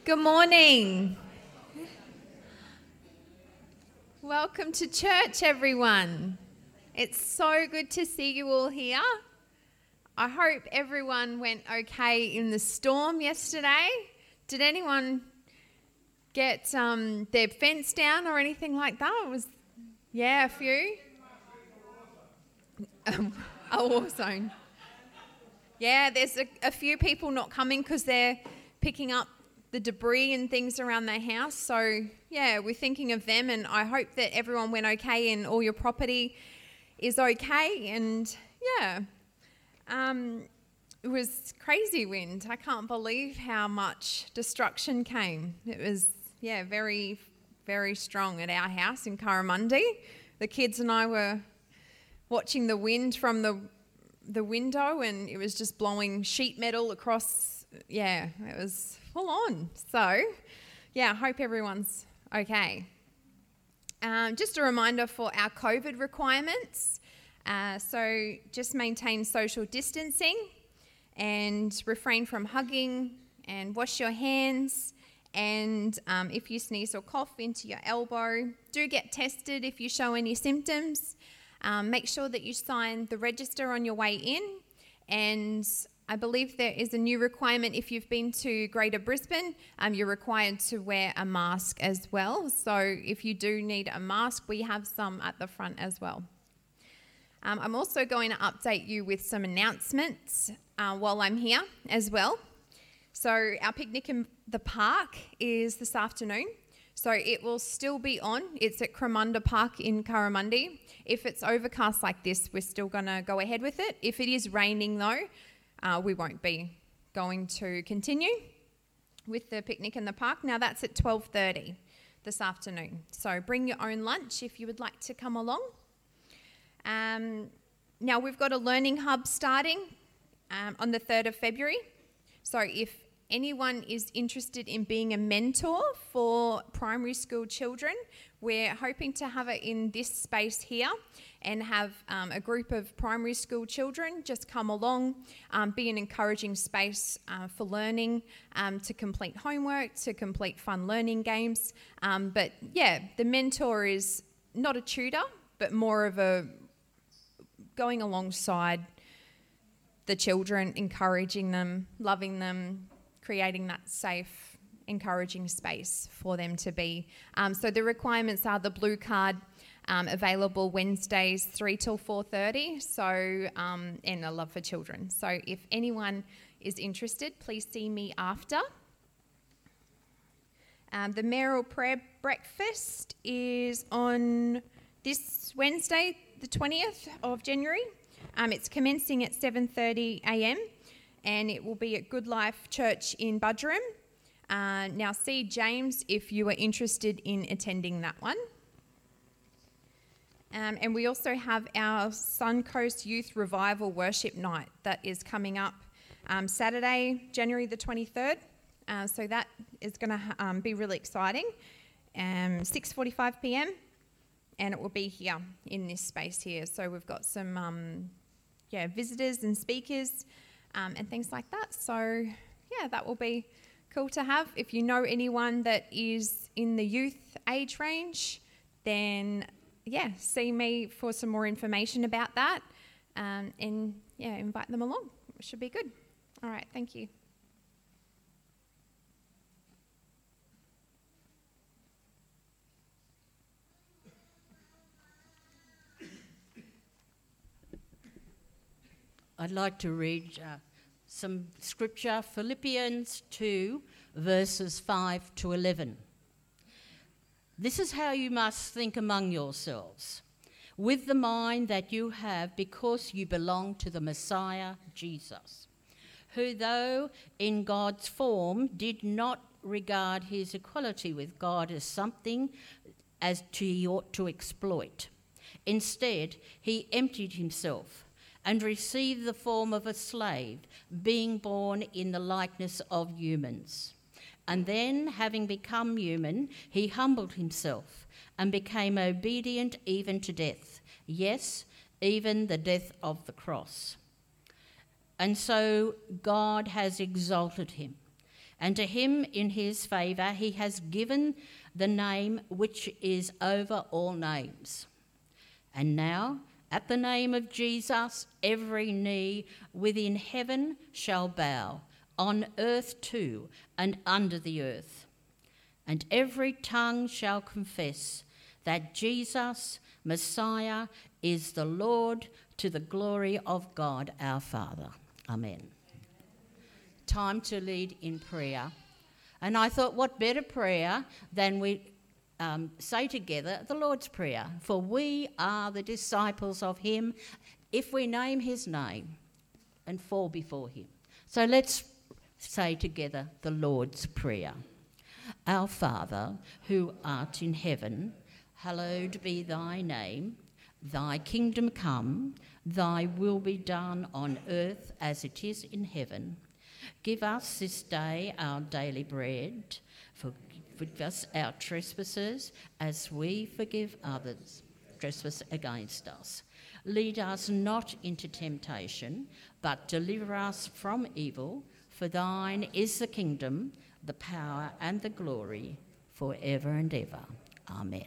Good morning. Welcome to church, everyone. It's so good to see you all here. I hope everyone went okay in the storm yesterday. Did anyone get their fence down or anything like that? A few. A war zone. Yeah, there's a few people not coming because they're picking up the debris and things around their house. So, yeah, we're thinking of them, and I hope that everyone went okay and all your property is okay. And, yeah, it was crazy wind. I can't believe how much destruction came. It was, very, very strong at our house in Currimundi. The kids and I were watching the wind from the window, and it was just blowing sheet metal across. It was full on. So, I hope everyone's okay. Just a reminder for our COVID requirements. So just maintain social distancing and refrain from hugging and wash your hands. And if you sneeze or cough into your elbow, do get tested if you show any symptoms. Make sure that you sign the register on your way in. And I believe there is a new requirement if you've been to Greater Brisbane, you're required to wear a mask as well. So if you do need a mask, we have some at the front as well. I'm also going to update you with some announcements while I'm here as well. So our picnic in the park is this afternoon. So it will still be on. It's at Cremunda Park in Currimundi. If it's overcast like this, we're still going to go ahead with it. If it is raining though, we won't be going to continue with the picnic in the park. Now that's at 12:30 this afternoon. So bring your own lunch if you would like to come along. Now we've got a learning hub starting on the 3rd of February. So if anyone is interested in being a mentor for primary school children, we're hoping to have it in this space here and have a group of primary school children just come along, be an encouraging space for learning, to complete homework, to complete fun learning games. The mentor is not a tutor, but more of a going alongside the children, encouraging them, loving them, creating that safe, encouraging space for them to be. So the requirements are the blue card, available Wednesdays 3 till 4:30. So, and a love for children. So if anyone is interested, please see me after. The mayoral prayer breakfast is on this Wednesday, the 20th of January. It's commencing at 7:30 a.m. and it will be at Good Life Church in Budgeroom. Now see James if you are interested in attending that one. And we also have our Suncoast Youth Revival Worship Night that is coming up Saturday, January the 23rd. So that is going to be really exciting. 6:45 p.m. and it will be here in this space here. So we've got some visitors and speakers and things like that. So that will be cool to have. If you know anyone that is in the youth age range, then see me for some more information about that, and invite them along. It should be good. All right, thank you. I'd like to read some scripture, Philippians 2, verses 5 to 11. This is how you must think among yourselves, with the mind that you have because you belong to the Messiah, Jesus, who though in God's form did not regard his equality with God as something as he ought to exploit. Instead, he emptied himself and received the form of a slave, being born in the likeness of humans. And then, having become human, he humbled himself and became obedient even to death, yes, even the death of the cross. And so God has exalted him And to him in his favour he has given the name which is over all names. And now, at the name of Jesus, every knee within heaven shall bow, on earth too, and under the earth. And every tongue shall confess that Jesus, Messiah, is the Lord, to the glory of God our Father. Amen. Time to lead in prayer. And I thought, what better prayer than we say together the Lord's Prayer? For we are the disciples of him if we name his name and fall before him. So let's say together the Lord's Prayer. Our Father, who art in heaven, hallowed be thy name. Thy kingdom come, thy will be done on earth as it is in heaven. Give us this day our daily bread. Forgive us our trespasses as we forgive others trespass against us. Lead us not into temptation, but deliver us from evil. For thine is the kingdom, the power and the glory, forever and ever. Amen.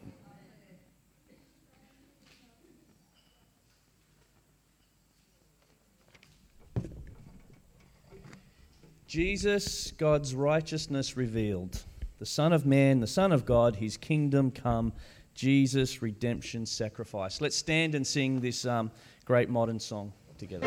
Jesus, God's righteousness revealed. The Son of Man, the Son of God, his kingdom come. Jesus, redemption, sacrifice. Let's stand and sing this great modern song together.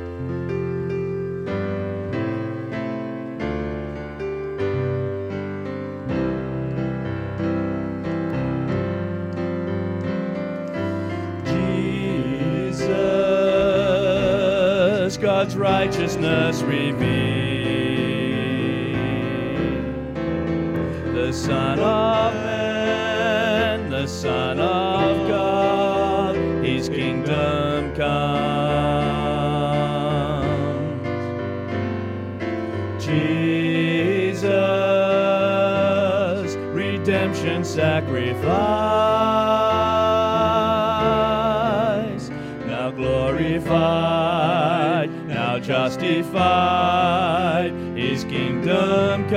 Jesus, God's righteousness revealed. The Son of Man, the Son of God, his kingdom comes. Jesus, redemption sacrifice, now glorified, now justified, his kingdom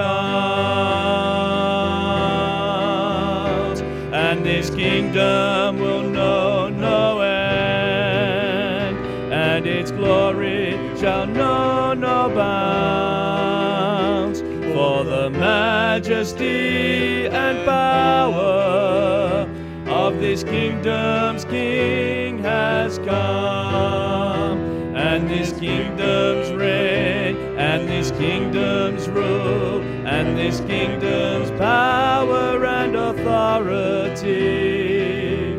comes, and this kingdom will know no end, and its glory shall know no bounds, for the majesty and power of this kingdom's King has come, and this kingdom's reign, and this kingdom's rule, and this kingdom's power and authority.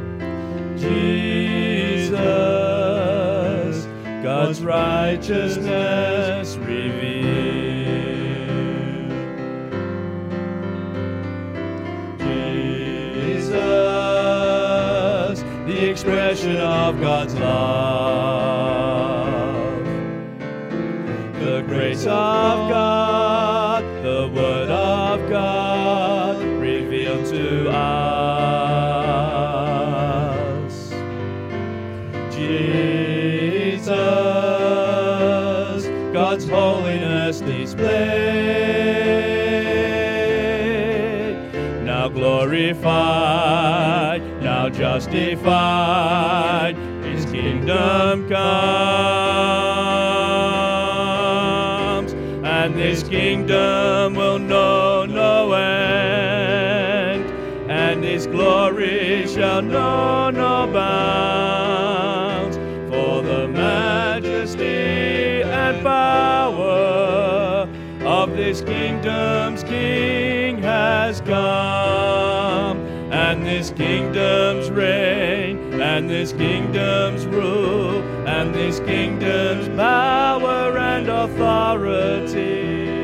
Jesus, God's righteousness revealed. Jesus, the expression of God's love, the grace of God, the word of God revealed to us. Jesus, God's holiness displayed, now glorified, now justified, his kingdom comes, and this kingdom will know no end, and his glory shall know no bounds, for the majesty and power of this kingdom's King has come, and this kingdom's reign, and this kingdom's rule, and this kingdom's power and authority.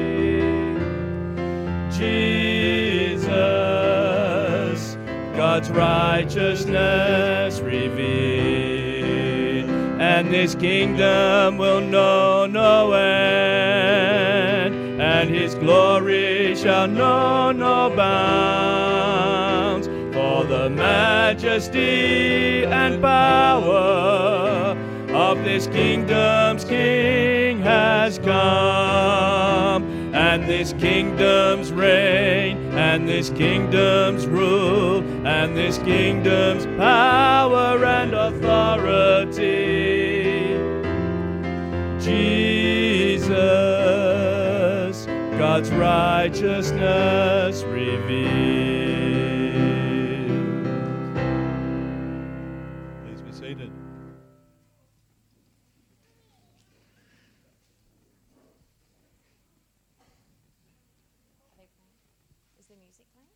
Jesus, God's righteousness revealed, and this kingdom will know no end, and his glory shall know no bounds, for the majesty and power of this kingdom's King has come, and and this kingdom's reign, and this kingdom's rule, and this kingdom's power and authority. Jesus, God's righteousness revealed. Please be seated. Is the music playing?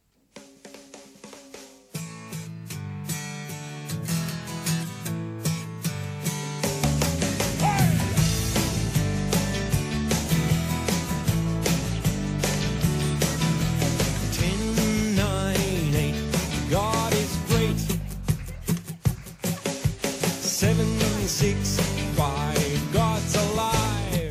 10, 9, 8, God is great. 7, 6, 5, God's alive.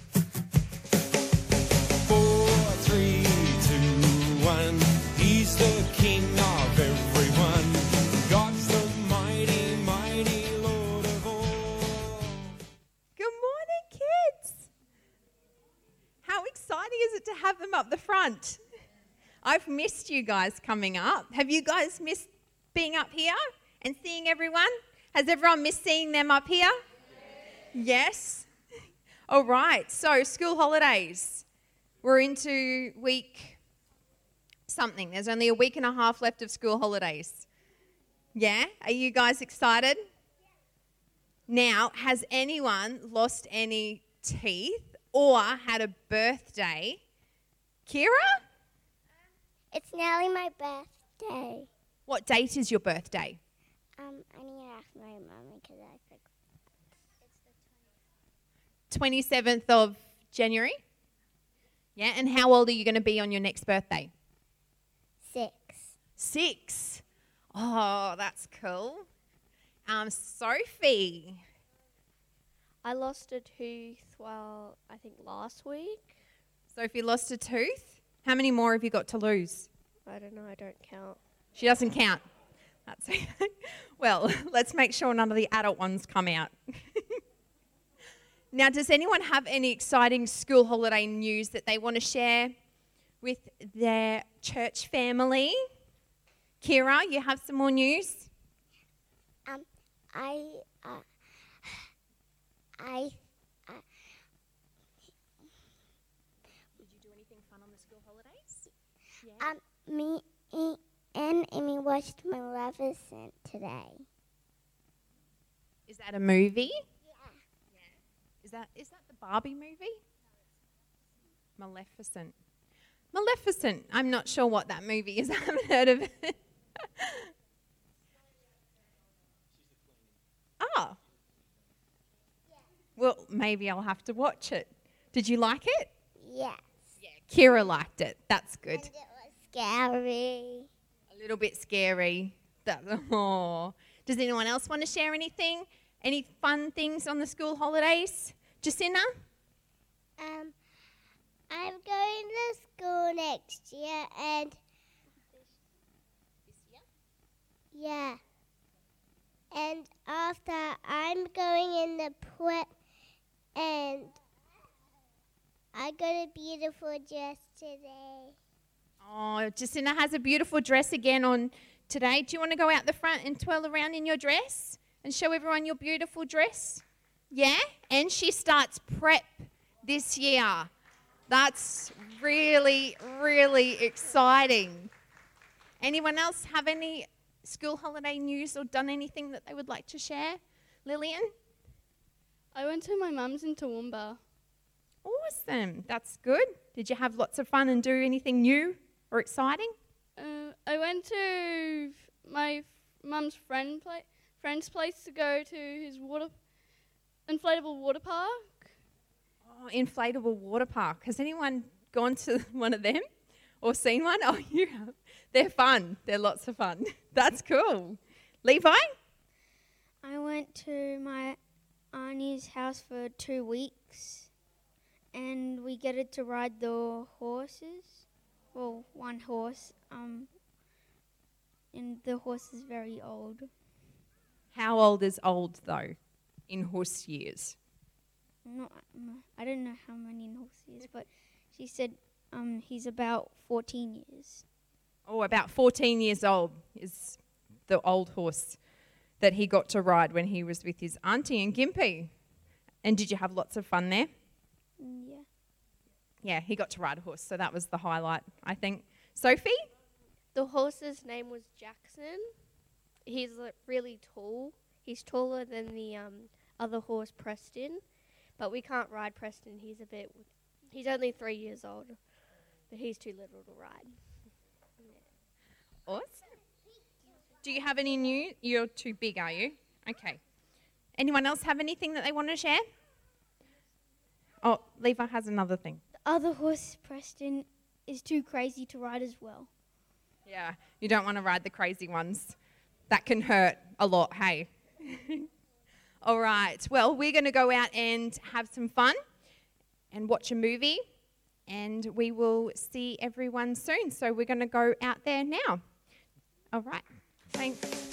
4, 3, 2, 1, He's the King of everyone. God's the mighty, mighty Lord of all. Good morning, kids. How exciting is it to have them up the front? I've missed you guys coming up. Have you guys missed being up here and seeing everyone? Has everyone missed seeing them up here? Yes. All right. So, school holidays. We're into week something. There's only a week and a half left of school holidays. Yeah? Are you guys excited? Now, has anyone lost any teeth or had a birthday? Kira? It's nearly my birthday. What date is your birthday? I need to ask my mum because I forgot. 27th of January? Yeah, and how old are you going to be on your next birthday? 6. 6. Oh, that's cool. Sophie. I lost a tooth, well, I think last week. Sophie lost a tooth. How many more have you got to lose? I don't know, I don't count. She doesn't count. That's well, let's make sure none of the adult ones come out. Now, does anyone have any exciting school holiday news that they want to share with their church family? Kira, you have some more news? Did you do anything fun on the school holidays? Me and Amy watched Maleficent today. Is that a movie? Is that the Barbie movie? Maleficent. Maleficent. I'm not sure what that movie is. I haven't heard of it. Oh. Well, maybe I'll have to watch it. Did you like it? Yes. Yeah. Kira liked it. That's good. And it was scary. A little bit scary. Oh. Does anyone else want to share anything? Any fun things on the school holidays? Jacinta? I'm going to school next year and This year? yeah. And after I'm going in the prep and I got a beautiful dress today. Oh, Jacinta has a beautiful dress again on today. Do you want to go out the front and twirl around in your dress and show everyone your beautiful dress? Yeah? And she starts prep this year. That's really, really exciting. Anyone else have any school holiday news or done anything that they would like to share? Lillian? I went to my mum's in Toowoomba. Awesome. That's good. Did you have lots of fun and do anything new or exciting? I went to my mum's friend's place to go to his inflatable water park. Oh, inflatable water park. Has anyone gone to one of them or seen one? Oh, you have. They're fun. They're lots of fun. That's cool. Levi? I went to my auntie's house for 2 weeks and we get to ride the horses. Well, one horse. And the horse is very old. How old is old, though, in horse years? I don't know how many in horse years, but she said He's about 14 years. Oh, about 14 years old is the old horse that he got to ride when he was with his auntie in Gympie. And did you have lots of fun there? Yeah. Yeah, he got to ride a horse, so that was the highlight, I think. Sophie? The horse's name was Jackson. He's really tall. He's taller than the other horse, Preston. But we can't ride Preston. He's only 3 years old. But he's too little to ride. Awesome. Do you have any new? You're too big, are you? Okay. Anyone else have anything that they want to share? Oh, Levi has another thing. The other horse, Preston, is too crazy to ride as well. Yeah, you don't want to ride the crazy ones. That can hurt a lot, hey? All right, well, we're going to go out and have some fun and watch a movie, and we will see everyone soon. So we're going to go out there now. All right, thanks.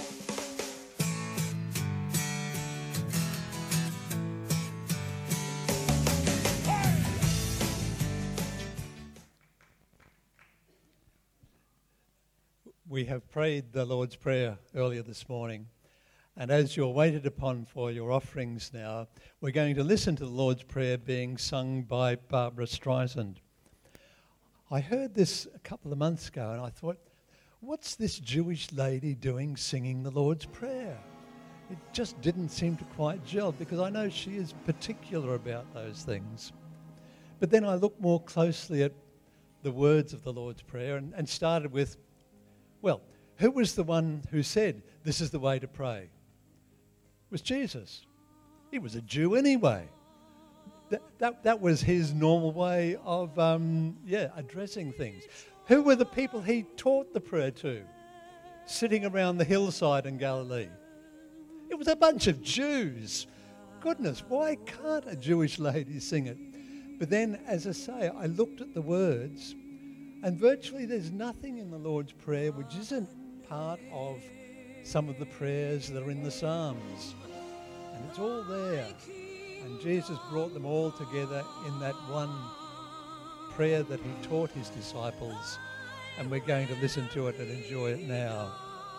We have prayed the Lord's Prayer earlier this morning, and as you're waited upon for your offerings now, we're going to listen to the Lord's Prayer being sung by Barbara Streisand. I heard this a couple of months ago and I thought, what's this Jewish lady doing singing the Lord's Prayer? It just didn't seem to quite gel, because I know she is particular about those things. But then I looked more closely at the words of the Lord's Prayer and started with, well, who was the one who said, this is the way to pray? It was Jesus. He was a Jew anyway. That was his normal way of, addressing things. Who were the people he taught the prayer to, sitting around the hillside in Galilee? It was a bunch of Jews. Goodness, why can't a Jewish lady sing it? But then, as I say, I looked at the words, and virtually there's nothing in the Lord's Prayer which isn't part of some of the prayers that are in the Psalms. And it's all there. And Jesus brought them all together in that one prayer that he taught his disciples. And we're going to listen to it and enjoy it now.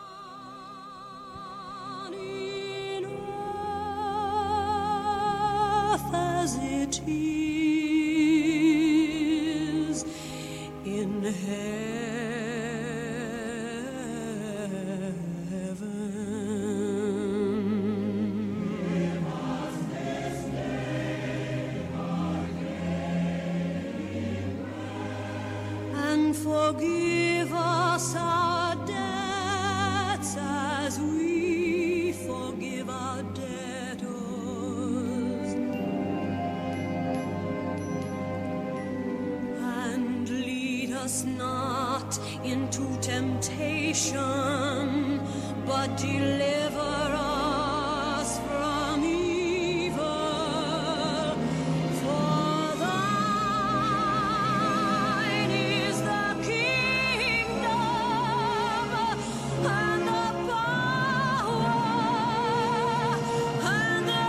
As it is in heaven. And forgive us our debts as we forgive our debtors. And lead us not into temptation, but deliver us from evil. For thine is the kingdom and the power and the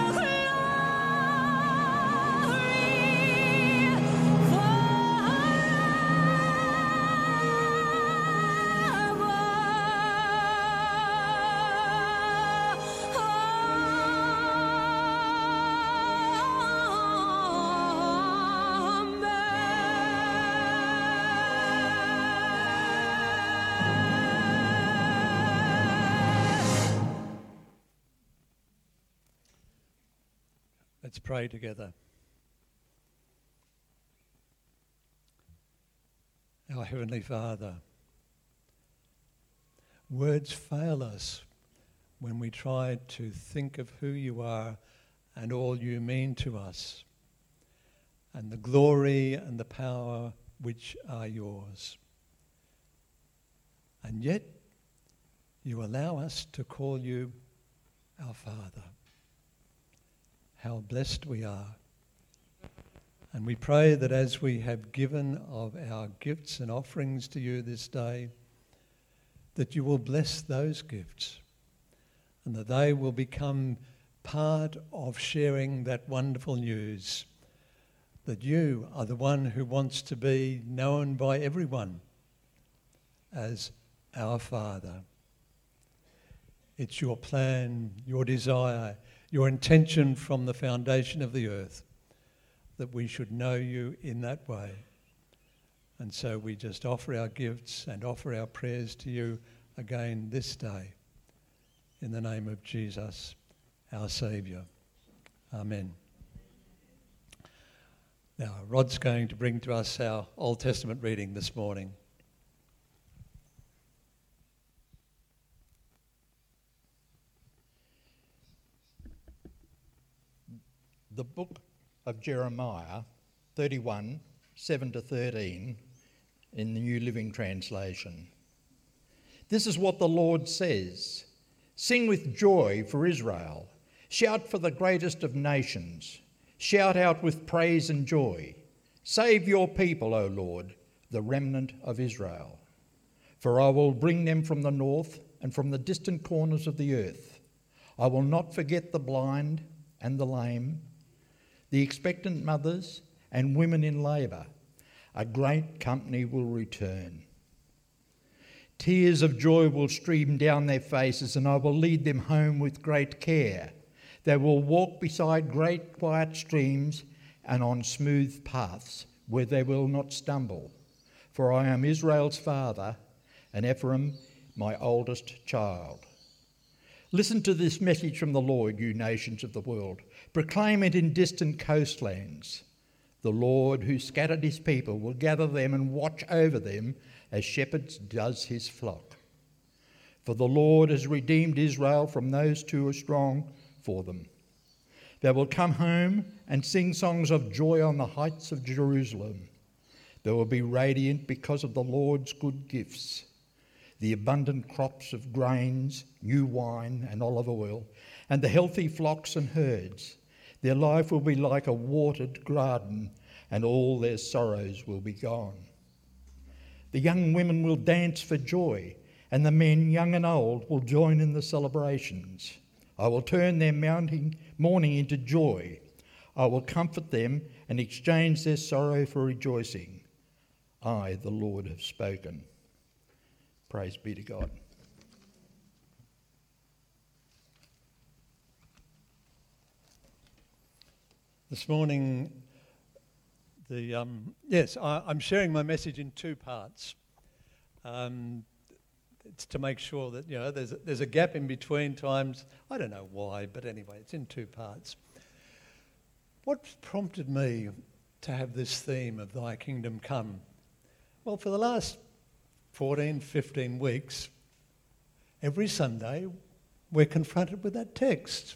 Let's pray together. Our Heavenly Father, words fail us when we try to think of who you are and all you mean to us, and the glory and the power which are yours. And yet, you allow us to call you our Father. How blessed we are. And we pray that as we have given of our gifts and offerings to you this day, that you will bless those gifts and that they will become part of sharing that wonderful news that you are the one who wants to be known by everyone as our Father. It's your plan, your desire, your intention from the foundation of the earth that we should know you in that way. And so we just offer our gifts and offer our prayers to you again this day. In the name of Jesus, our Saviour. Amen. Now, Rod's going to bring to us our Old Testament reading this morning. The book of Jeremiah 31, 7 to 13 in the New Living Translation. This is what the Lord says. Sing with joy for Israel. Shout for the greatest of nations. Shout out with praise and joy. Save your people, O Lord, the remnant of Israel. For I will bring them from the north and from the distant corners of the earth. I will not forget the blind and the lame, the expectant mothers and women in labour. A great company will return. Tears of joy will stream down their faces, and I will lead them home with great care. They will walk beside great quiet streams and on smooth paths where they will not stumble. For I am Israel's father, and Ephraim my oldest child. Listen to this message from the Lord, you nations of the world. Proclaim it in distant coastlands. The Lord who scattered his people will gather them and watch over them as shepherds does his flock. For the Lord has redeemed Israel from those who are strong for them. They will come home and sing songs of joy on the heights of Jerusalem. They will be radiant because of the Lord's good gifts, the abundant crops of grains, new wine and olive oil, and the healthy flocks and herds. Their life will be like a watered garden, and all their sorrows will be gone. The young women will dance for joy, and the men, young and old, will join in the celebrations. I will turn their mourning into joy. I will comfort them and exchange their sorrow for rejoicing. I, the Lord, have spoken. Praise be to God. This morning, I'm sharing my message in two parts. It's to make sure that there's a gap in between times. I don't know why, but anyway, it's in two parts. What prompted me to have this theme of Thy Kingdom Come? Well, for the last 14, 15 weeks, every Sunday, we're confronted with that text.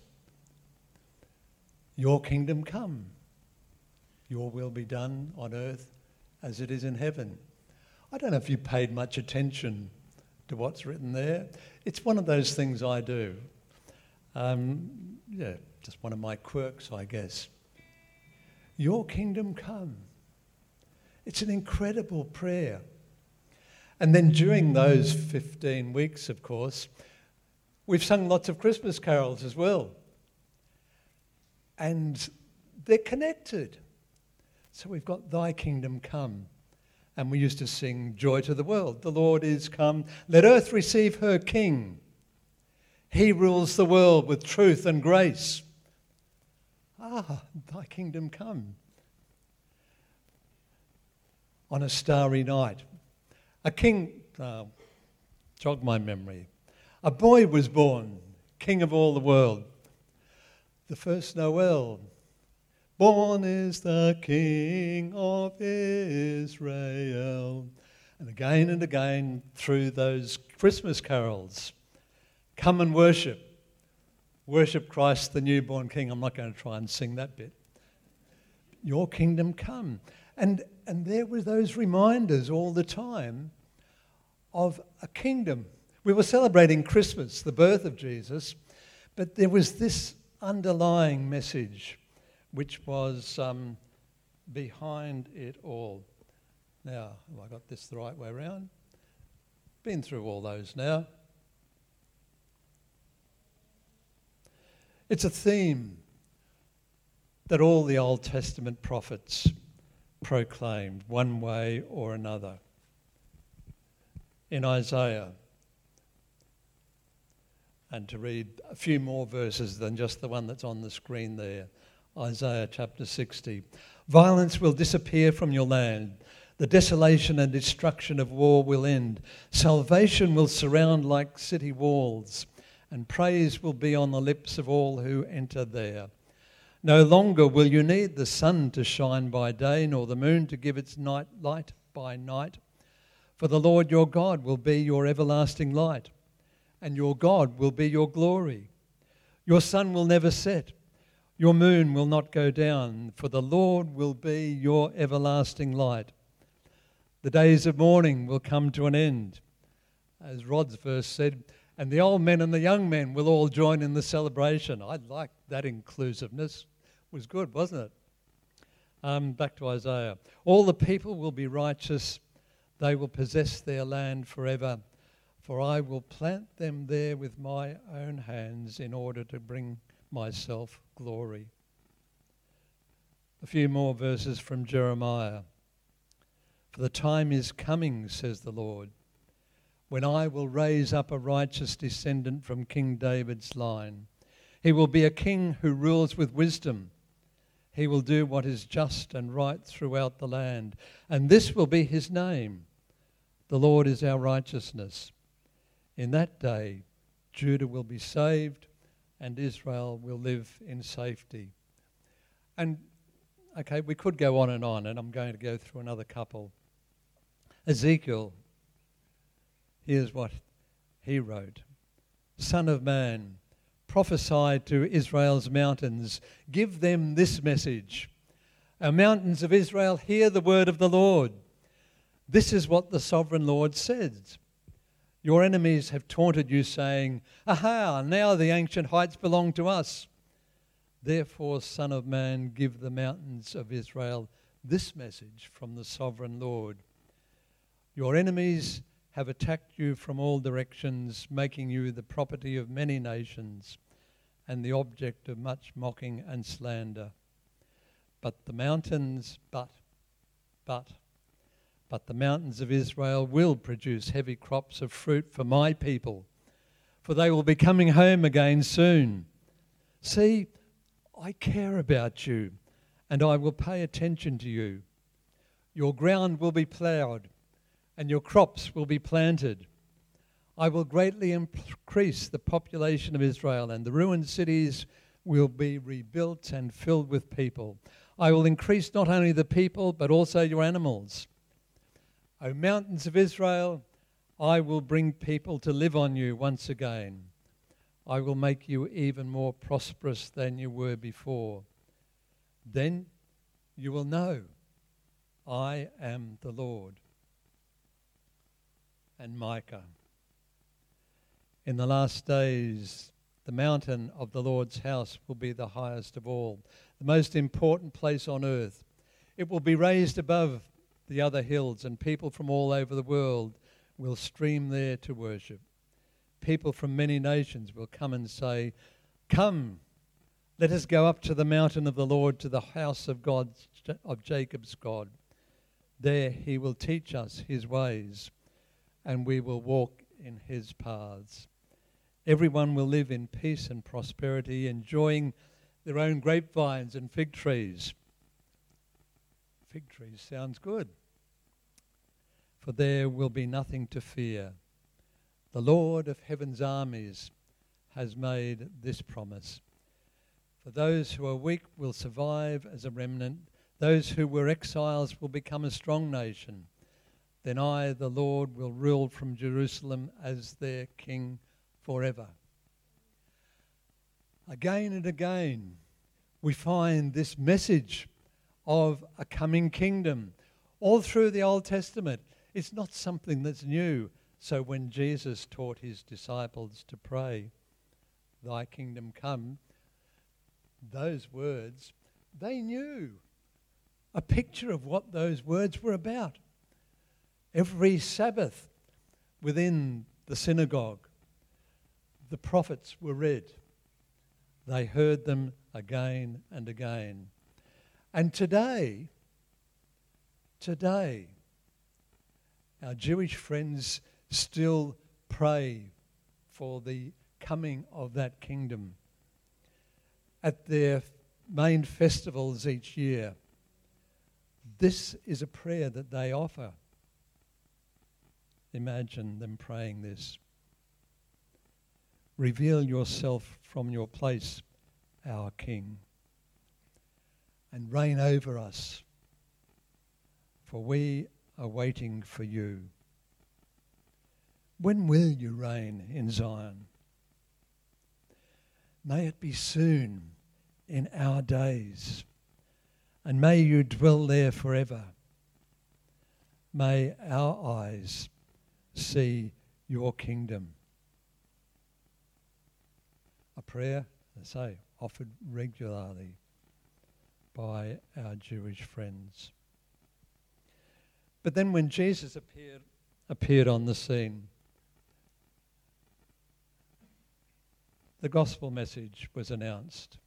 Your kingdom come. Your will be done on earth as it is in heaven. I don't know if you paid much attention to what's written there. It's one of those things I do. Just one of my quirks, I guess. Your kingdom come. It's an incredible prayer. And then during those 15 weeks, of course, we've sung lots of Christmas carols as well. And they're connected. So we've got Thy kingdom come. And we used to sing Joy to the World. The Lord is come. Let earth receive her King. He rules the world with truth and grace. Thy kingdom come. On a starry night, a king, jog my memory, a boy was born, King of all the world. The first Noel, born is the King of Israel. And again through those Christmas carols, come and worship Christ the newborn King. I'm not going to try and sing that bit. Your kingdom come. And there were those reminders all the time of a kingdom. We were celebrating Christmas, the birth of Jesus, but there was this underlying message which was behind it all. Now, have I got this the right way around? Been through all those now. It's a theme that all the Old Testament prophets proclaimed one way or another. In Isaiah, and to read a few more verses than just the one that's on the screen there, Isaiah chapter 60. Violence will disappear from your land. The desolation and destruction of war will end. Salvation will surround like city walls, and praise will be on the lips of all who enter there. No longer will you need the sun to shine by day, nor the moon to give its light by night. For the Lord your God will be your everlasting light, and your God will be your glory. Your sun will never set, your moon will not go down, for the Lord will be your everlasting light. The days of mourning will come to an end. As Rod's verse said, and the old men and the young men will all join in the celebration. I like that inclusiveness. It was good, wasn't it? Back to Isaiah. All the people will be righteous. They will possess their land forever. For I will plant them there with my own hands in order to bring myself glory. A few more verses from Jeremiah. For the time is coming, says the Lord, when I will raise up a righteous descendant from King David's line. He will be a king who rules with wisdom. He will do what is just and right throughout the land. And this will be his name. The Lord is our righteousness. In that day, Judah will be saved and Israel will live in safety. And, okay, we could go on, and I'm going to go through another couple. Ezekiel, here's what he wrote. Son of man, prophesy to Israel's mountains. Give them this message. O mountains of Israel, hear the word of the Lord. This is what the sovereign Lord says. Your enemies have taunted you, saying, aha, now the ancient heights belong to us. Therefore, Son of man, give the mountains of Israel this message from the sovereign Lord. Your enemies have attacked you from all directions, making you the property of many nations and the object of much mocking and slander. But the mountains of Israel will produce heavy crops of fruit for my people, for they will be coming home again soon. See, I care about you, and I will pay attention to you. Your ground will be ploughed, and your crops will be planted. I will greatly increase the population of Israel, and the ruined cities will be rebuilt and filled with people. I will increase not only the people, but also your animals. O mountains of Israel, I will bring people to live on you once again. I will make you even more prosperous than you were before. Then you will know I am the Lord. And Micah. In the last days, the mountain of the Lord's house will be the highest of all, the most important place on earth. It will be raised above the other hills, and people from all over the world will stream there to worship. People from many nations will come and say, come, let us go up to the mountain of the Lord, to the house of God, of Jacob's God. There he will teach us his ways, and we will walk in his paths. Everyone will live in peace and prosperity, enjoying their own grapevines and fig trees. Fig trees sounds good. For there will be nothing to fear. The Lord of heaven's armies has made this promise. For those who are weak will survive as a remnant. Those who were exiles will become a strong nation. Then I, the Lord, will rule from Jerusalem as their king forever. Again and again, we find this message of a coming kingdom all through the Old Testament. It's not something that's new. So when Jesus taught his disciples to pray, thy kingdom come, those words, they knew a picture of what those words were about. Every Sabbath within the synagogue, the prophets were read. They heard them again and again. And today, today, our Jewish friends still pray for the coming of that kingdom. At their main festivals each year, this is a prayer that they offer. Imagine them praying this. Reveal yourself from your place, our King, and reign over us, for we are waiting for you. When will you reign in Zion? May it be soon in our days, and may you dwell there forever. May our eyes see your kingdom. A prayer, as I say, offered regularly by our Jewish friends. But then when Jesus appeared on the scene, the gospel message was announced.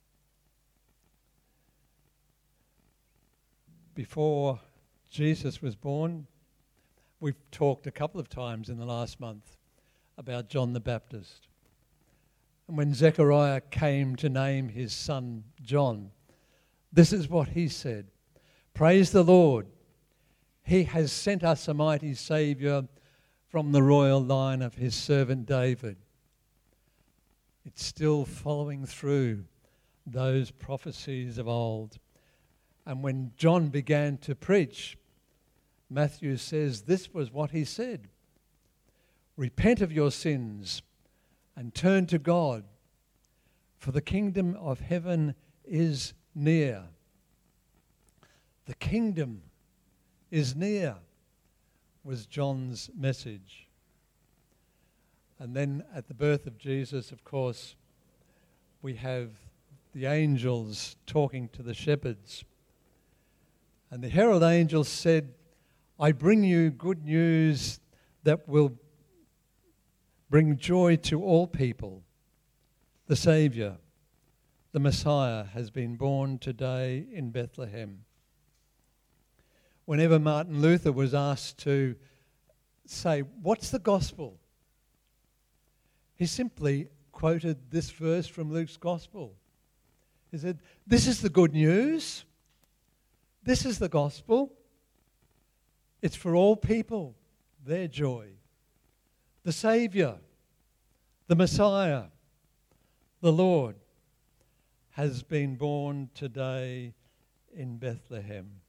Before Jesus was born, we've talked a couple of times in the last month about John the Baptist. And when Zechariah came to name his son John, this is what he said: "Praise the Lord. He has sent us a mighty Saviour from the royal line of his servant David." It's still following through those prophecies of old. And when John began to preach, Matthew says this was what he said: "Repent of your sins and turn to God, for the kingdom of heaven is near." The kingdom is near was John's message. And then at the birth of Jesus, of course, we have the angels talking to the shepherds. And the herald angel said, "I bring you good news that will bring joy to all people. The Saviour, the Messiah, has been born today in Bethlehem." Whenever Martin Luther was asked to say, "What's the gospel?" he simply quoted this verse from Luke's gospel. He said, "This is the good news. This is the gospel. It's for all people, their joy. The Saviour, the Messiah, the Lord, has been born today in Bethlehem."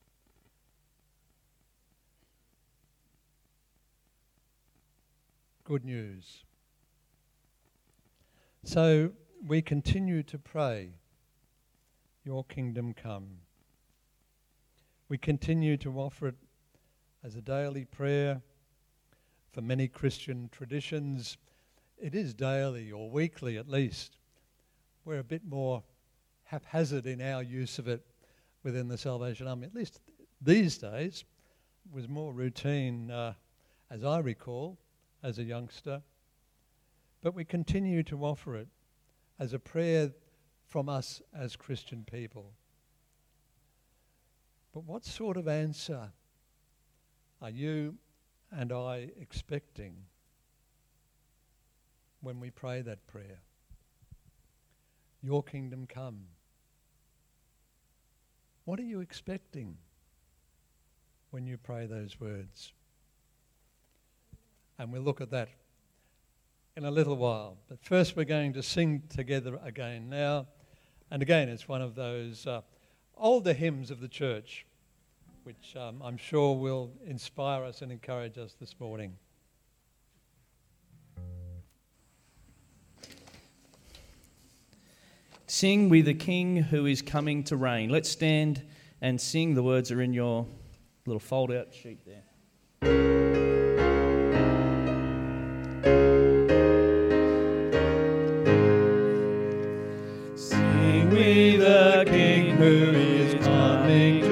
Good news. So we continue to pray, "Your kingdom come." We continue to offer it as a daily prayer. For many Christian traditions, it is daily or weekly at least. We're a bit more haphazard in our use of it within the Salvation Army. At least these days, it was more routine, as I recall, as a youngster. But we continue to offer it as a prayer from us as Christian people. But what sort of answer are you and I expecting when we pray that prayer? Your kingdom come. What are you expecting when you pray those words? And we'll look at that in a little while. But first we're going to sing together again now. And again, it's one of those older hymns of the church, which I'm sure will inspire us and encourage us this morning. Sing We the King who is coming to reign. Let's stand and sing. The words are in your little fold-out sheet there. Sing we the King who is coming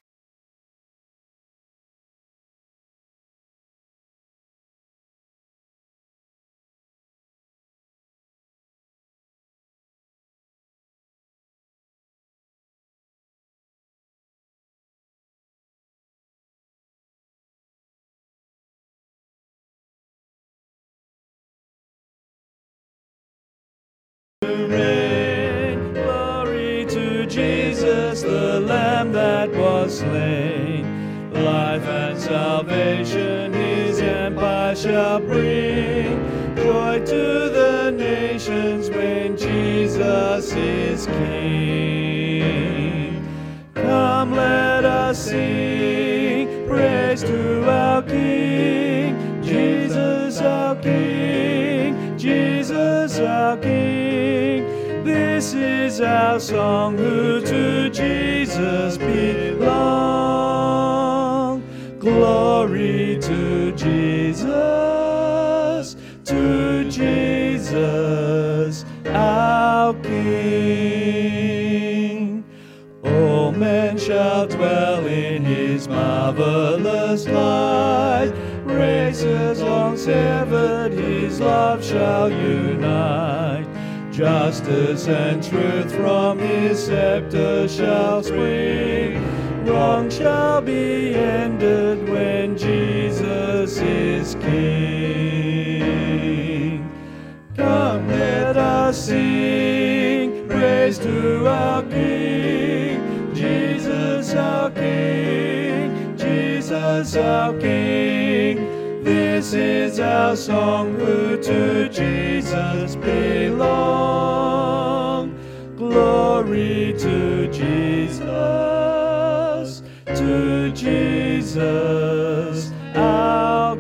reign. Glory to Jesus, the Lamb that was slain. Life and salvation his empire shall bring. Joy to the nations when Jesus is King. Come, let us sing praise to our King. Jesus our King, Jesus our King. This is our song, who to Jesus belong. Glory to Jesus, our King. All men shall dwell in his marvelous light. Races long severed his love shall unite. Justice and truth from his scepter shall spring. Wrong shall be ended when Jesus is King. Come, let us sing praise to our King. Jesus our King, Jesus our King. This is our song, who to Jesus belong. Glory to Jesus, our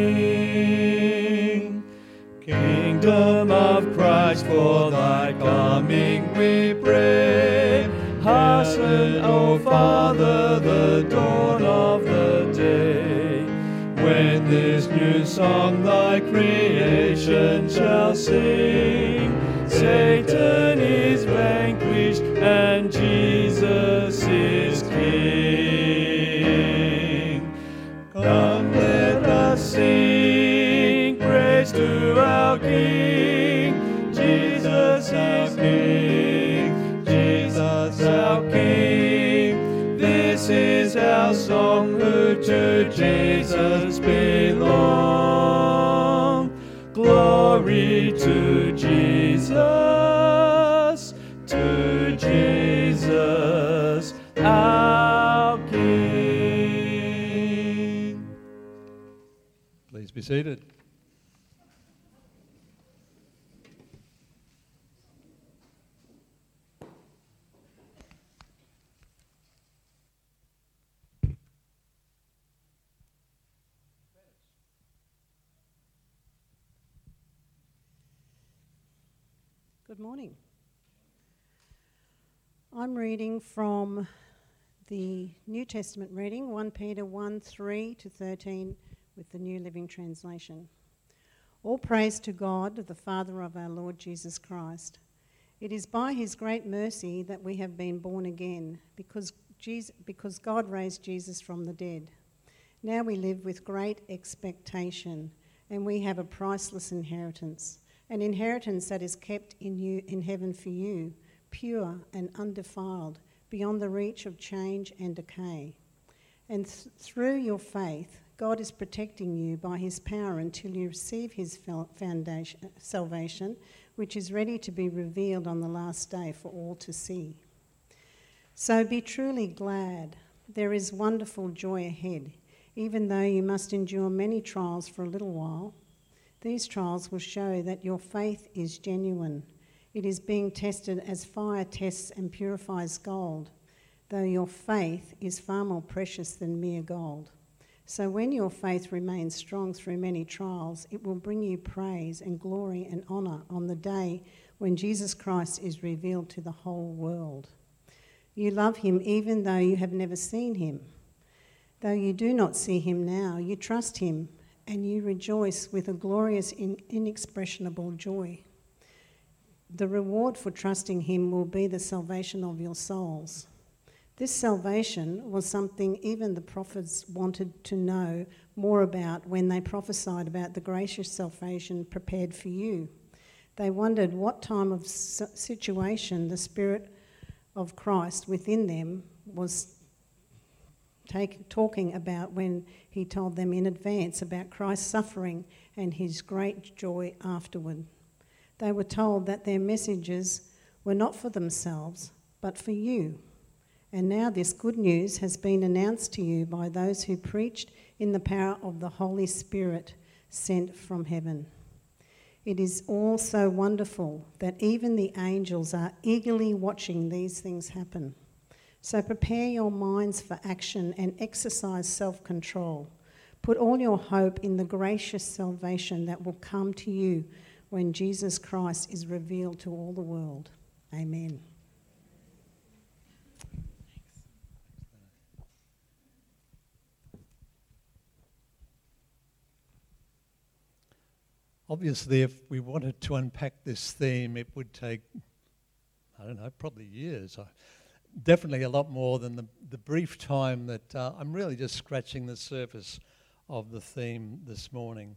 King. Kingdom of Christ, for thy coming we pray. Hasten, O Father, the dawn of the day, when this new song thy creation shall sing. Satan is vanquished and Jesus is King. Come, let us sing praise to our King. Jesus our King, Jesus our King. This is our song, who to Jesus belong. Glory to Jesus, our King. Please be seated. Good morning. I'm reading from the New Testament reading, 1 Peter 1:3-13 with the New Living Translation. All praise to God, the Father of our Lord Jesus Christ. It is by his great mercy that we have been born again, because God raised Jesus from the dead. Now we live with great expectation, and we have a priceless inheritance, an inheritance that is kept in heaven for you, pure and undefiled, beyond the reach of change and decay. And through your faith, God is protecting you by his power until you receive his salvation, which is ready to be revealed on the last day for all to see. So be truly glad. There is wonderful joy ahead, even though you must endure many trials for a little while. These trials will show that your faith is genuine. It is being tested as fire tests and purifies gold, though your faith is far more precious than mere gold. So when your faith remains strong through many trials, it will bring you praise and glory and honour on the day when Jesus Christ is revealed to the whole world. You love him even though you have never seen him. Though you do not see him now, you trust him, and you rejoice with a glorious, inexpressible joy. The reward for trusting him will be the salvation of your souls. This salvation was something even the prophets wanted to know more about when they prophesied about the gracious salvation prepared for you. They wondered what time of situation the Spirit of Christ within them was talking about when he told them in advance about Christ's suffering and his great joy afterward. They were told that their messages were not for themselves, but for you. And now this good news has been announced to you by those who preached in the power of the Holy Spirit sent from heaven. It is all so wonderful that even the angels are eagerly watching these things happen. So prepare your minds for action and exercise self-control. Put all your hope in the gracious salvation that will come to you when Jesus Christ is revealed to all the world. Amen. Obviously, if we wanted to unpack this theme, it would take, I don't know, probably years. Definitely a lot more than the brief time that I'm really just scratching the surface of the theme this morning.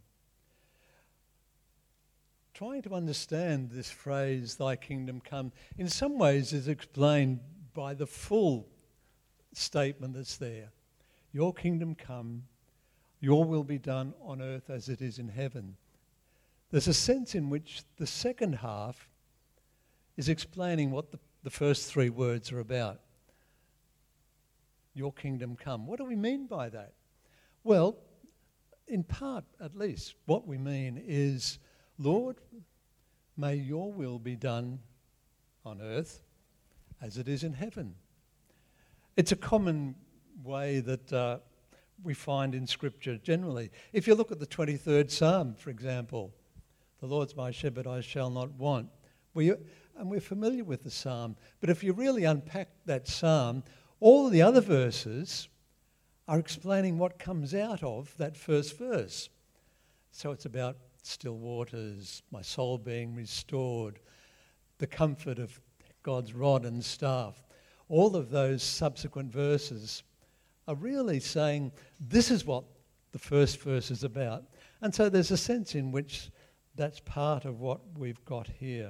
Trying to understand this phrase, thy kingdom come, in some ways is explained by the full statement that's there. Your kingdom come, your will be done on earth as it is in heaven. There's a sense in which the second half is explaining what the first three words are about. Your kingdom come. What do we mean by that? Well, in part at least, what we mean is, Lord, may your will be done on earth as it is in heaven. It's a common way that we find in Scripture generally. If you look at the 23rd Psalm, for example, the Lord's my shepherd, I shall not want. And we're familiar with the psalm. But if you really unpack that psalm, all the other verses are explaining what comes out of that first verse. So it's about still waters, my soul being restored, the comfort of God's rod and staff. All of those subsequent verses are really saying this is what the first verse is about. And so there's a sense in which that's part of what we've got here.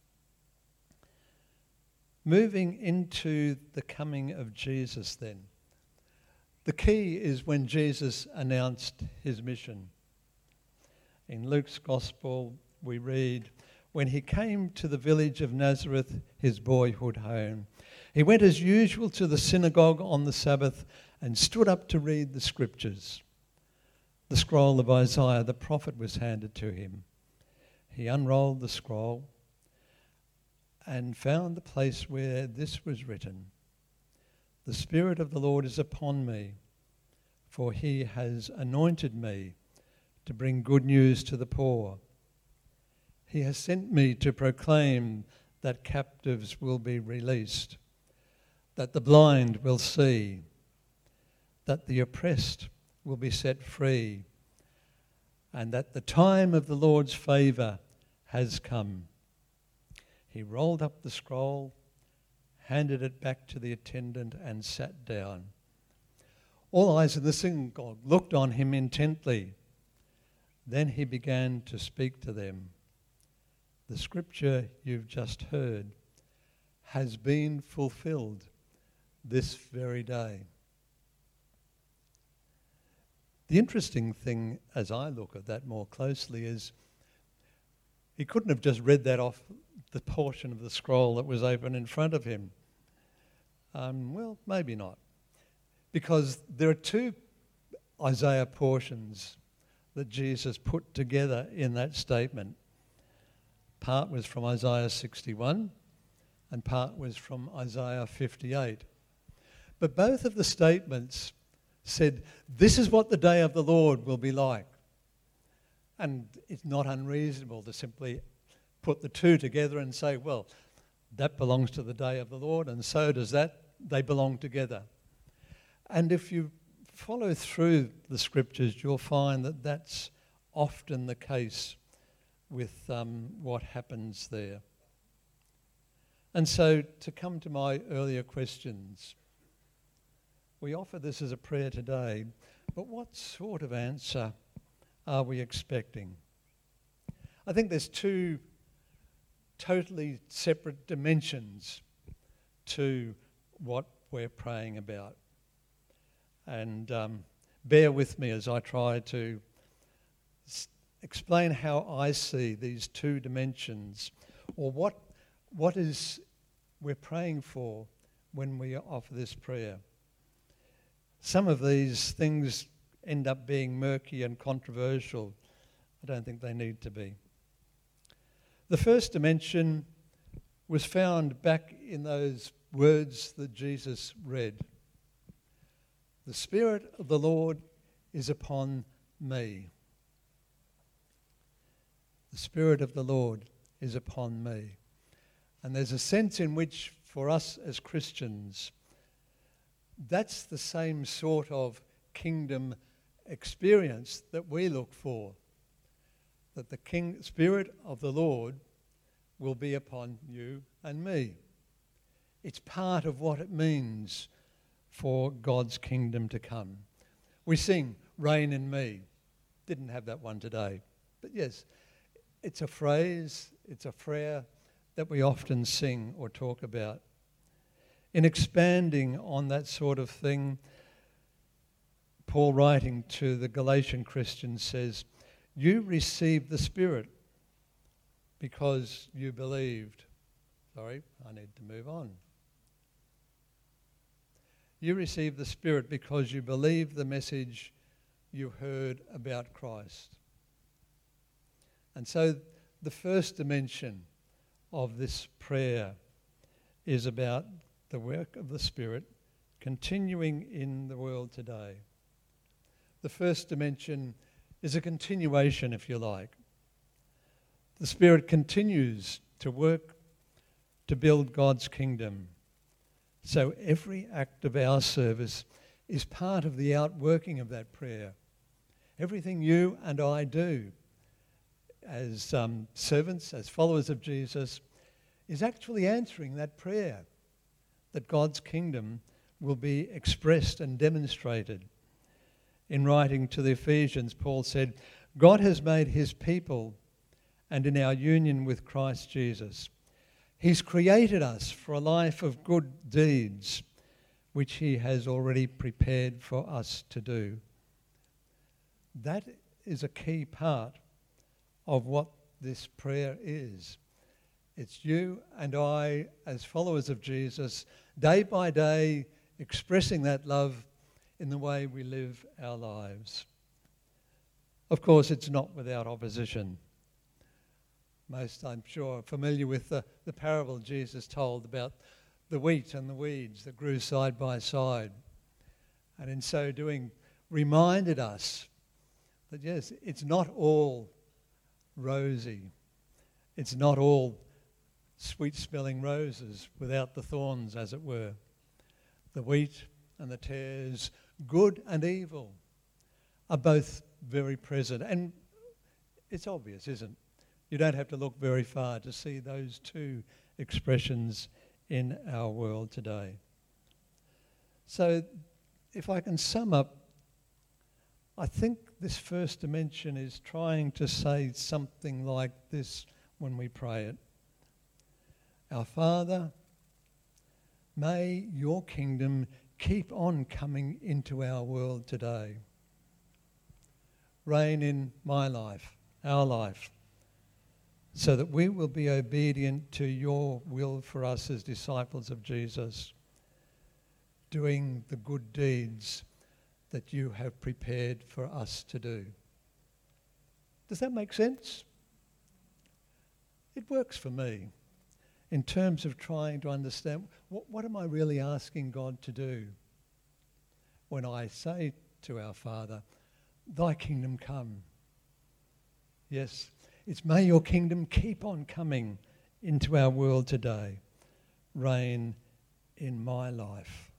Moving into the coming of Jesus then. The key is when Jesus announced his mission. In Luke's Gospel we read, when he came to the village of Nazareth, his boyhood home, he went as usual to the synagogue on the Sabbath and stood up to read the scriptures. The scroll of Isaiah the prophet was handed to him. He unrolled the scroll and found the place where this was written, the Spirit of the Lord is upon me, for he has anointed me to bring good news to the poor. He has sent me to proclaim that captives will be released, that the blind will see, that the oppressed will be set free, and that the time of the Lord's favour has come. He rolled up the scroll, handed it back to the attendant and sat down. All eyes in the synagogue looked on him intently. Then he began to speak to them. The scripture you've just heard has been fulfilled this very day. The interesting thing, as I look at that more closely, is he couldn't have just read that off the portion of the scroll that was open in front of him. Well, maybe not. Because there are two Isaiah portions that Jesus put together in that statement. Part was from Isaiah 61 and part was from Isaiah 58. But both of the statements said, this is what the day of the Lord will be like. And it's not unreasonable to simply put the two together and say, well, that belongs to the day of the Lord and so does that. They belong together. And if you follow through the scriptures, you'll find that that's often the case with what happens there. And so to come to my earlier questions, we offer this as a prayer today, but what sort of answer are we expecting? I think there's two totally separate dimensions to what we're praying about. And bear with me as I try to explain how I see these two dimensions, or what is we're praying for when we offer this prayer. Some of these things end up being murky and controversial. I don't think they need to be. The first dimension was found back in those words that Jesus read. The Spirit of the Lord is upon me. The Spirit of the Lord is upon me. And there's a sense in which, for us as Christians, that's the same sort of kingdom experience that we look for. That the Spirit of the Lord will be upon you and me. It's part of what it means for God's kingdom to come. We sing, "Reign in me." Didn't have that one today. But yes, it's a phrase, it's a prayer that we often sing or talk about. In expanding on that sort of thing, Paul, writing to the Galatian Christians, says, "You received the Spirit because you believed." Sorry, I need to move on. You received the Spirit because you believed the message you heard about Christ. And so the first dimension of this prayer is about the work of the Spirit continuing in the world today. The first dimension is a continuation, if you like. The Spirit continues to work to build God's kingdom. So every act of our service is part of the outworking of that prayer. Everything you and I do as servants, as followers of Jesus, is actually answering that prayer, that God's kingdom will be expressed and demonstrated. In writing to the Ephesians, Paul said, "God has made his people, and in our union with Christ Jesus, he's created us for a life of good deeds, which he has already prepared for us to do." That is a key part of what this prayer is. It's you and I, as followers of Jesus, day by day, expressing that love in the way we live our lives. Of course, it's not without opposition. Most, I'm sure, are familiar with the parable Jesus told about the wheat and the weeds that grew side by side. And in so doing, reminded us that, yes, it's not all rosy. It's not all sweet-smelling roses without the thorns, as it were. The wheat and the tares, good and evil, are both very present. And it's obvious, isn't it? You don't have to look very far to see those two expressions in our world today. So if I can sum up, I think this first dimension is trying to say something like this when we pray it. Our Father, may your kingdom keep on coming into our world today. Reign in my life, our life, so that we will be obedient to your will for us as disciples of Jesus, doing the good deeds that you have prepared for us to do. Does that make sense? It works for me in terms of trying to understand what am I really asking God to do when I say to our Father, thy kingdom come. Yes, it's may your kingdom keep on coming into our world today. Reign in my life.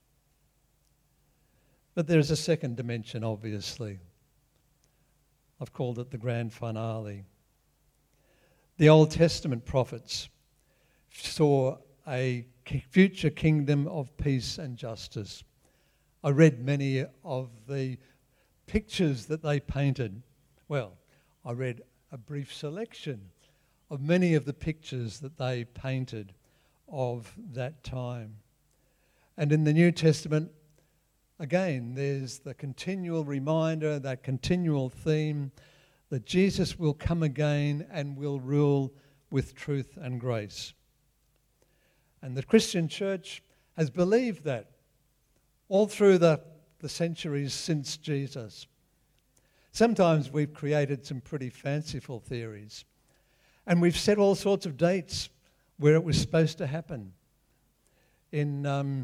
But there's a second dimension, obviously. I've called it the grand finale. The Old Testament prophets saw a future kingdom of peace and justice. I read many of the pictures that they painted. Well, I read a brief selection of many of the pictures that they painted of that time. And in the New Testament, again, there's the continual reminder, that continual theme that Jesus will come again and will rule with truth and grace. And the Christian church has believed that all through the centuries since Jesus. Sometimes we've created some pretty fanciful theories, and we've set all sorts of dates where it was supposed to happen. In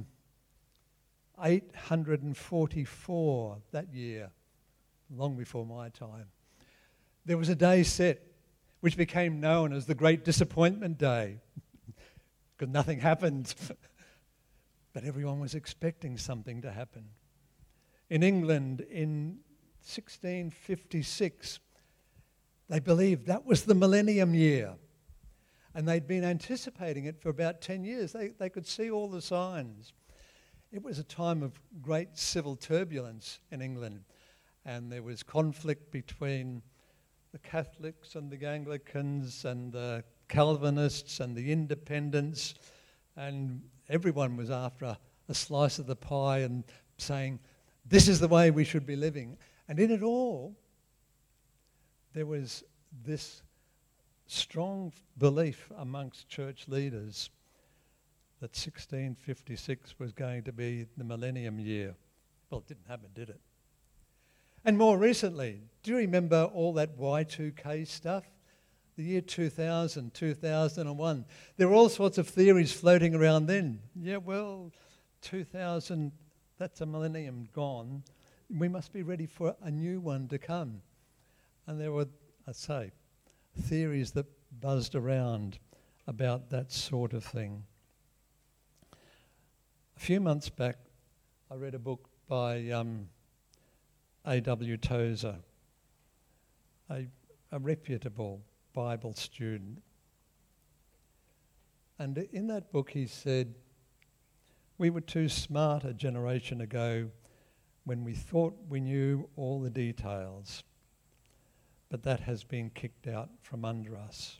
844, that year, long before my time, there was a day set which became known as the Great Disappointment Day, because nothing happened. But everyone was expecting something to happen. In England, in 1656, they believed that was the millennium year. And they'd been anticipating it for about 10 years. They could see all the signs. It was a time of great civil turbulence in England. And there was conflict between the Catholics and the Anglicans and the Calvinists and the Independents. And everyone was after a slice of the pie and saying, this is the way we should be living. And in it all, there was this strong belief amongst church leaders that 1656 was going to be the millennium year. Well, it didn't happen, did it? And more recently, do you remember all that Y2K stuff? The year 2000, 2001. There were all sorts of theories floating around then. Yeah, well, 2000, that's a millennium gone. We must be ready for a new one to come. And there were, I say, theories that buzzed around about that sort of thing. A few months back, I read a book by A.W. Tozer, a reputable Bible student. And in that book he said, we were too smart a generation ago when we thought we knew all the details, but that has been kicked out from under us.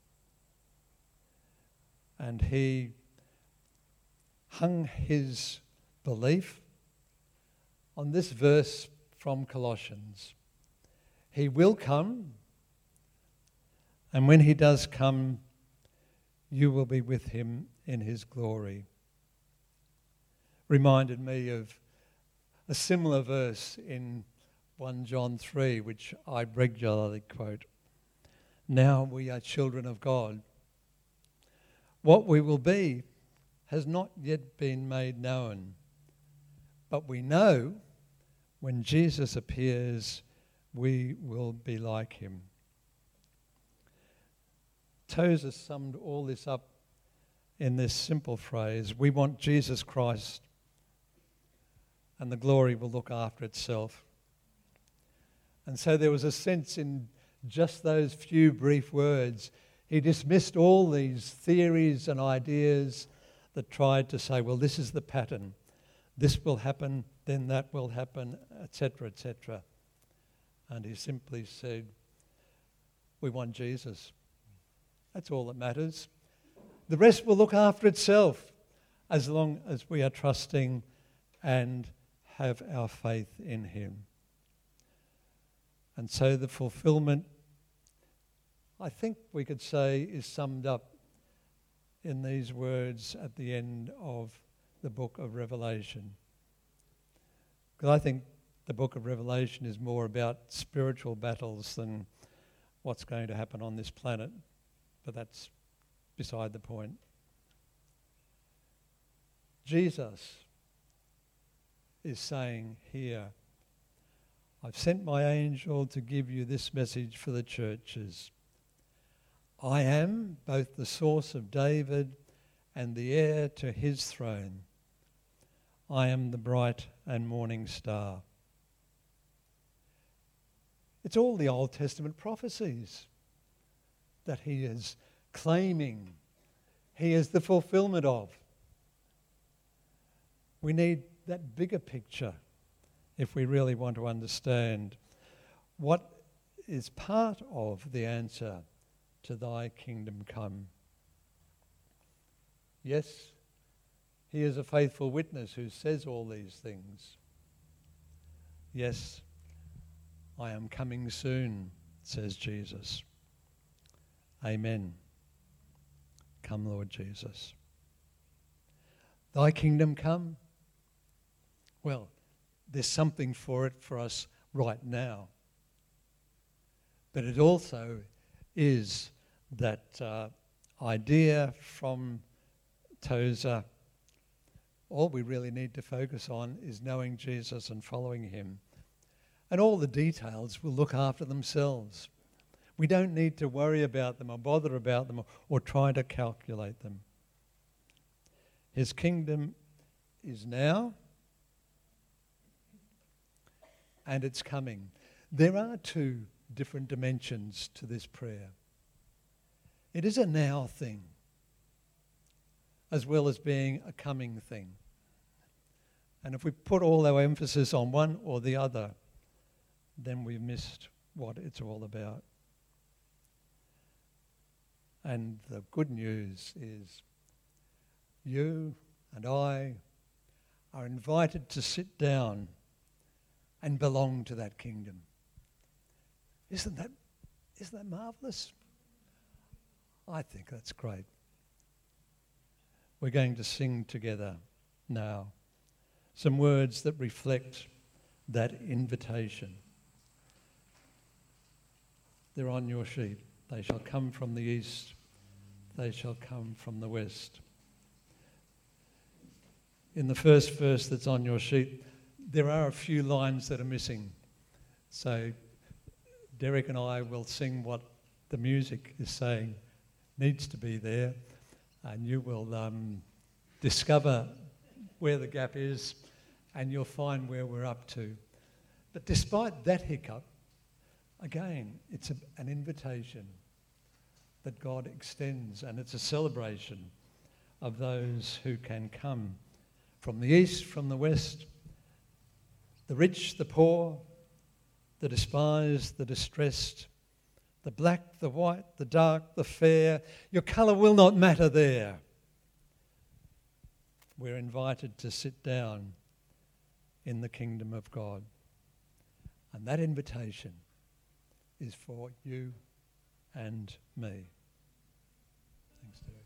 And he hung his belief on this verse from Colossians. He will come, and when he does come, you will be with him in his glory. Reminded me of a similar verse in 1 John 3, which I regularly quote. Now we are children of God. What we will be has not yet been made known, but we know when Jesus appears, we will be like him. Tozer summed all this up in this simple phrase: we want Jesus Christ, and the glory will look after itself. And so there was a sense in just those few brief words. He dismissed all these theories and ideas that tried to say, well, this is the pattern. This will happen, then that will happen, etc., etc. And he simply said, we want Jesus. That's all that matters. The rest will look after itself as long as we are trusting and have our faith in him. And so the fulfillment, I think we could say, is summed up in these words at the end of the book of Revelation. Because I think the book of Revelation is more about spiritual battles than what's going to happen on this planet. But that's beside the point. Jesus is saying here, I've sent my angel to give you this message for the churches. I am both the source of David and the heir to his throne. I am the bright and morning star. It's all the Old Testament prophecies that he is claiming he is the fulfillment of. We need that bigger picture if we really want to understand what is part of the answer to thy kingdom come. Yes, he is a faithful witness who says all these things. Yes, I am coming soon, says Jesus. Amen. Come, Lord Jesus. Thy kingdom come. Well, there's something for it for us right now. But it also is that idea from Tozer. All we really need to focus on is knowing Jesus and following him. And all the details will look after themselves. We don't need to worry about them or bother about them or try to calculate them. His kingdom is now and it's coming. There are two different dimensions to this prayer. It is a now thing as well as being a coming thing. And if we put all our emphasis on one or the other, then we've missed what it's all about. And the good news is you and I are invited to sit down and belong to that kingdom. Isn't that marvellous? I think that's great. We're going to sing together now some words that reflect that invitation. They're on your sheet. They shall come from the east, they shall come from the west. In the first verse that's on your sheet, there are a few lines that are missing. So Derek and I will sing what the music is saying needs to be there, and you will discover where the gap is, and you'll find where we're up to. But despite that hiccup, again, it's an invitation that God extends, and it's a celebration of those who can come from the east, from the west, the rich, the poor, the despised, the distressed, the black, the white, the dark, the fair. Your colour will not matter there. We're invited to sit down in the kingdom of God. And that invitation is for you and me. Thanks, Derek.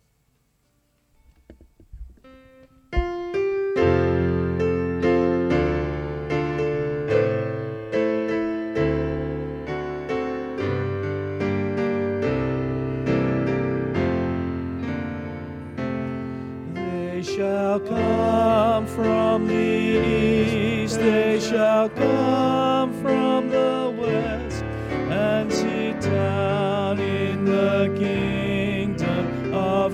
They shall come from the east, they shall come from the west, and sit down in the kingdom of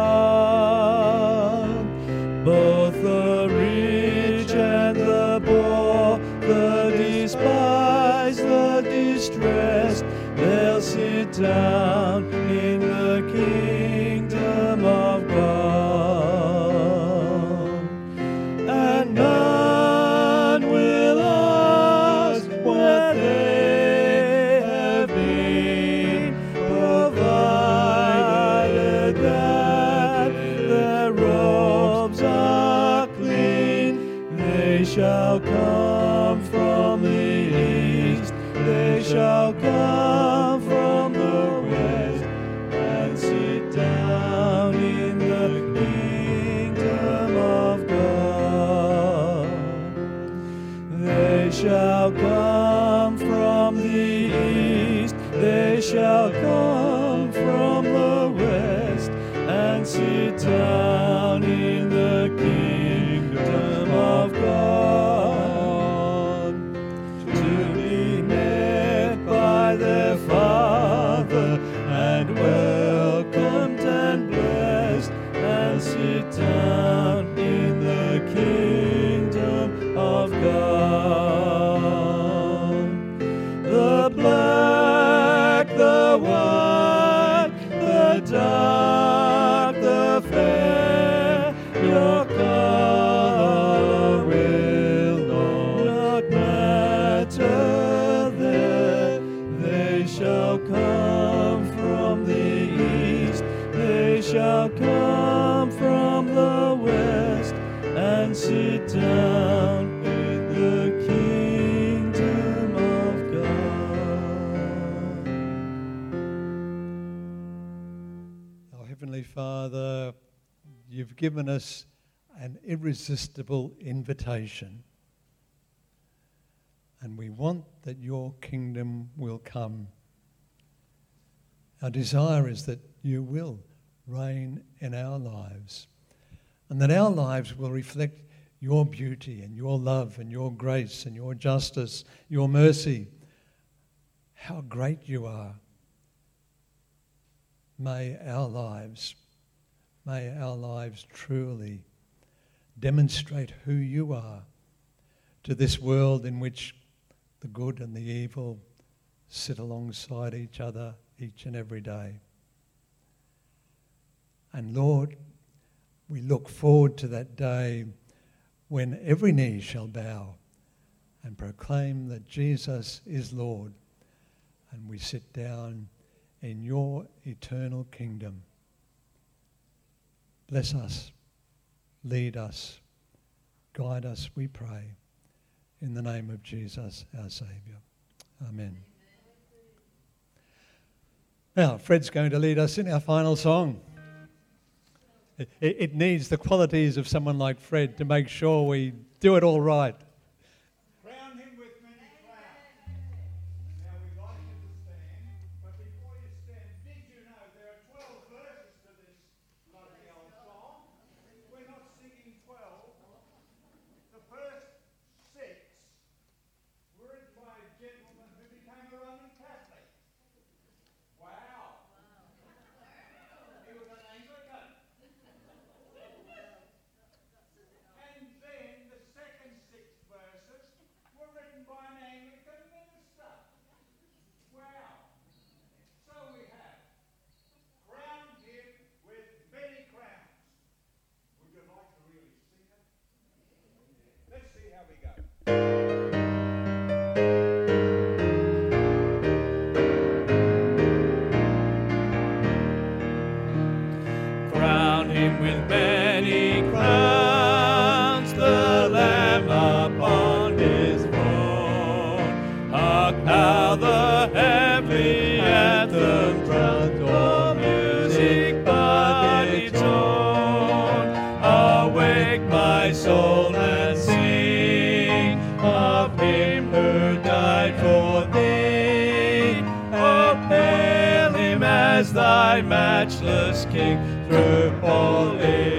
God. Both the rich and the poor, the despised, the distressed, they'll sit down in the kingdom of God. And none will ask where they have been, provided that their robes are clean. They shall come from the east, they shall come from the west, and sit down in the kingdom of God. They shall come from the east, they shall come from the west, and sit down in the kingdom of God, to be met by their Father and welcomed and blessed, and sit down in the kingdom of God. The black, the white, the dark, the fair, you've given us an irresistible invitation. And we want that your kingdom will come. Our desire is that you will reign in our lives, and that our lives will reflect your beauty and your love and your grace and your justice, your mercy. How great you are. May our lives truly demonstrate who you are to this world in which the good and the evil sit alongside each other each and every day. And Lord, we look forward to that day when every knee shall bow and proclaim that Jesus is Lord, and we sit down in your eternal kingdom. Bless us, lead us, guide us, we pray, in the name of Jesus, our Saviour. Amen. Now, Fred's going to lead us in our final song. It needs the qualities of someone like Fred to make sure we do it all right. Crown him with many crowns. Now we'd like you to stand, but before you stand, did you know there are 12 verses to this lovely old song? We're not singing 12. The first 6 were written by a gentleman who became a Roman Catholic. Wow. He was an Anglican. And then the second 6 verses were written by an Anglican minister. Wow. So we have crowned him with many crowns. Would you like to really sing it? Let's see how we go. Crown him with many crowns, the Lamb upon his throne. Hark how the heavenly anthem drowns all music but its own. Awake my soul and sing of him who died for thee. Oh, hail him as thy matchless King through all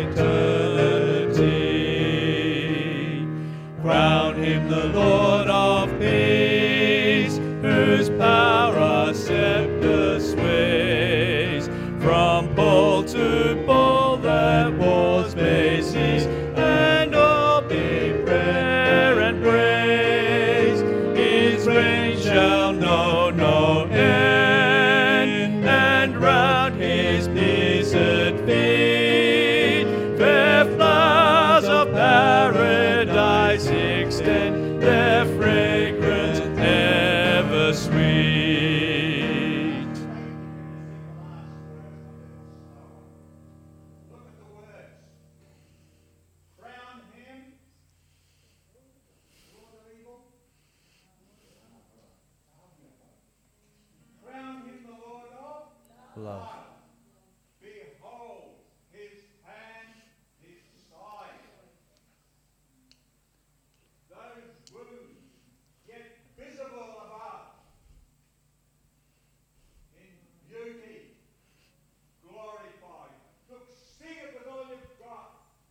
eternity. Crown him the Lord of peace, whose power our scepter sways. From pole to pole that wars may cease, and all be prayer and praise. His reign shall know no end, and round his pleasant feet fair flowers of paradise extend their fragrance ever sweet. Look at the words. Crown him, Lord of evil. Crown him the Lord of Love. Behold his hand, his side. Those wounds yet visible above. In beauty, glorified. Look, sing it with all you've got.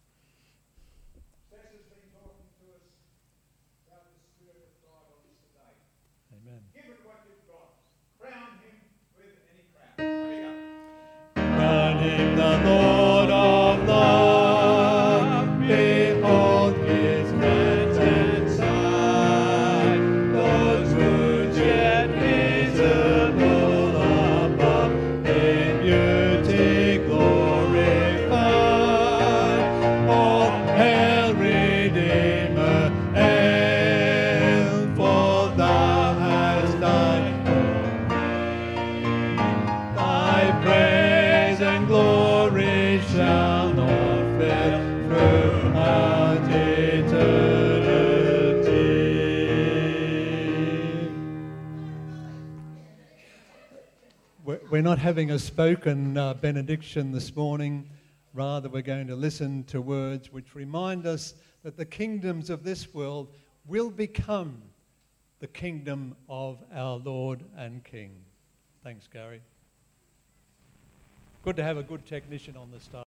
Seth has been talking to us about the Spirit of God on this today. Amen. Give it what you've got. Crown him with any crown. There you go. Crown him the Lord of love. Behold his hands and side. Those wounds yet visible above, in beauty glorified. All hail, Redeemer, hail, for thou hast died for me. Thy praise and glory shall not fail throughout eternity. We're not having a spoken benediction this morning. Rather, we're going to listen to words which remind us that the kingdoms of this world will become the kingdom of our Lord and King. Thanks, Gary. Good to have a good technician on the staff.